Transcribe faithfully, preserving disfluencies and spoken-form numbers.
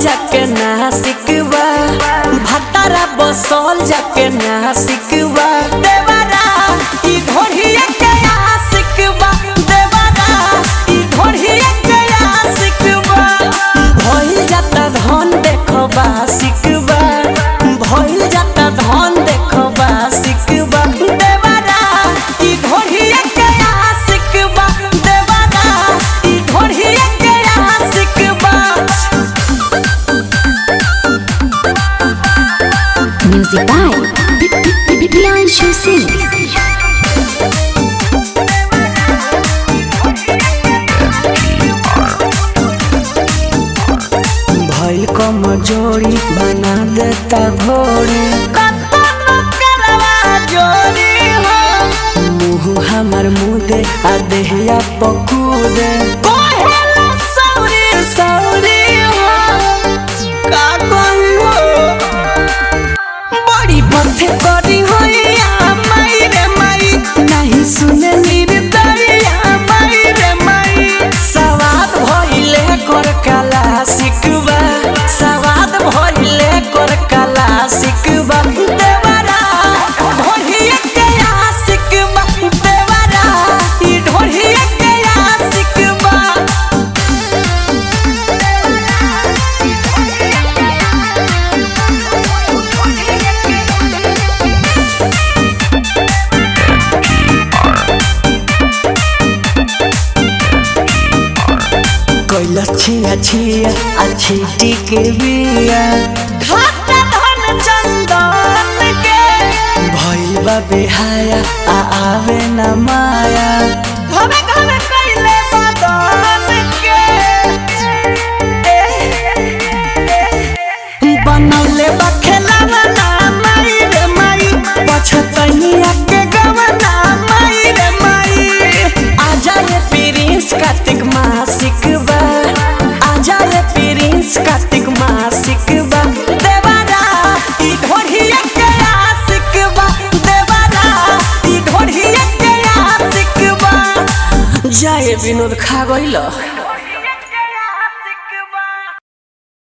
जाके नासिकवा भतारा बसल जाके नासिकवा देवरा ई घोड़िया के आशिकवा देवरा ई घोड़िया के आशिकवा भइल जाता धन देखबा सिकवा भइल जाता धन देखबा सिकवा देवरा ई घोड़िया के आशिकवा देवरा ई घोड़िया के आशिकवा। Music by Priyanshu Singh. भइल कमजोरी बना देता घोड़ी मुँह हमर मुदे आ देहिया पकूदे बड़ी पथे करी होइया माई रे माई नहीं सुने निर्दरिया माई रे माई सवाद भइले कर कला सिकवा सवाद भइले कर कला सिकवा देवरा ढोढ़िया के आशिकवा देवरा ई ढोढ़िया के आशिकवा। कैला छिया छिया अच्छी टिके बिया खाता धन चंदन के भइल बा बेहाया आ आवे न माया घरे घरे कैले बदन के बनौले बा खेलावा ना माई रे माई पछतनिया के गवना माई रे माई आजा रे प्रिंस कार्तिक मासिकवा आजा रे प्रिंस कार्तिक मासिकवा देवरा ई ढोढ़िया के आशिकवा देवरा ई ढोढ़िया के आशिकवा। जाए विनोद खा गइल।